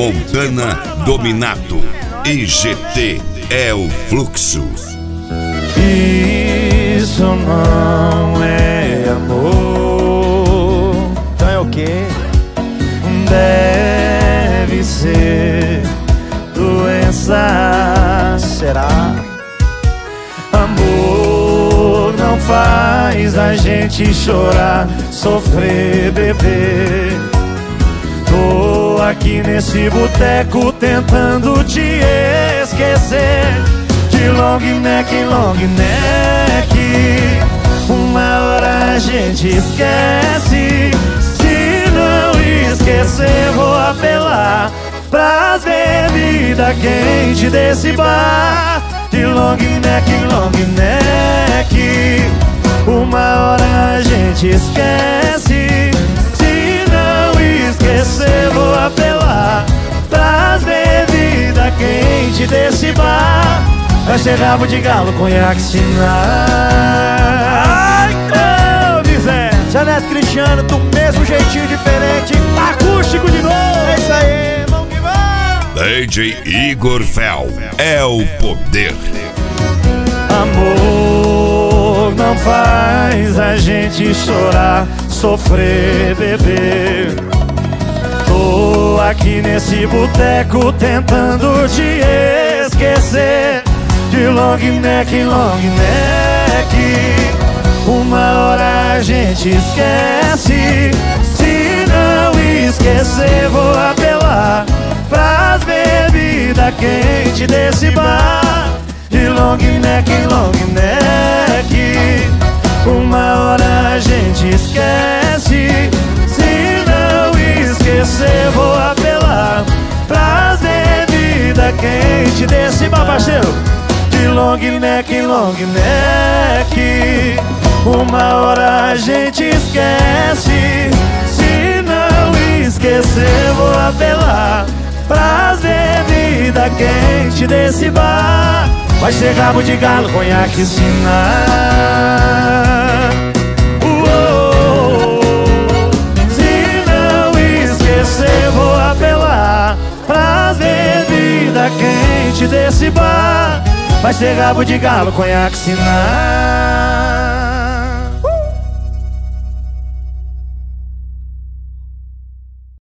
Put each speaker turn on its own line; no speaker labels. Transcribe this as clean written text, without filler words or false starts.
Montana Dominato. IGT é o fluxo.
Isso não é amor.
Então é o quê?
Deve ser doença.
Será?
Amor não faz a gente chorar, sofrer, beber. Tô aqui nesse boteco tentando te esquecer. De long neck em long neck, uma hora a gente esquece. Se não esquecer, vou apelar pras bebidas quentes desse bar. De long neck em long neck, uma hora a gente esquece. Se não esquecer, vou apelar pras bebidas quentes desse bar. Vai ser rabo de galo, conhaque, sinal.
Ai, Zé! Zé Neto Cristiano, do mesmo jeitinho diferente, acústico de novo. É isso aí, vamos que vamos!
DJ Igor Fel é o poder.
Amor não faz a gente chorar, sofrer, beber. Tô aqui nesse boteco tentando te esquecer. De long neck em long neck, uma hora a gente esquece. Se não esquecer, vou apelar pras bebidas quentes desse bar. De long neck em long neck, uma hora a gente esquece. Se não esquecer, vou apelar pras bebidas quentes desse bar, parceiro. De long neck em long neck, uma hora a gente esquece. Se não esquecer, vou apelar pras bebidas quentes desse bar. Vai ser rabo de galo, conhaque, sinal. Se não esquecer, vou apelar pras bebidas quentes desse bar. Vai ser rabo de galo, conhaque, sinal.